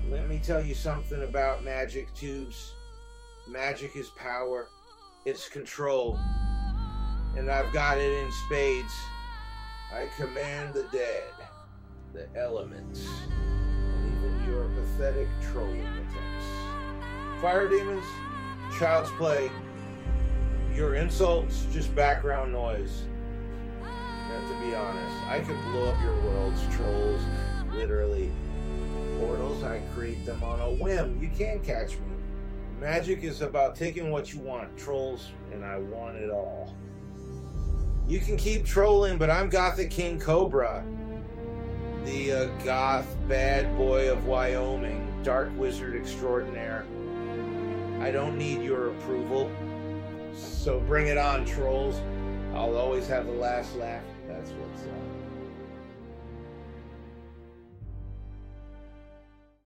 Let me tell you something about magic tubes. Magic is power. It's control. And I've got it in spades. I command the dead, the elements, and even your pathetic trolling attempts. Fire demons, child's play. Your insults, just background noise. And to be honest, I could blow up your world's trolls, literally. Portals, I create them on a whim. You can't catch me. Magic is about taking what you want, trolls, and I want it all. You can keep trolling, but I'm Gothic King Cobra, the goth bad boy of Wyoming, dark wizard extraordinaire. I don't need your approval, so bring it on, trolls. I'll always have the last laugh. That's what's up.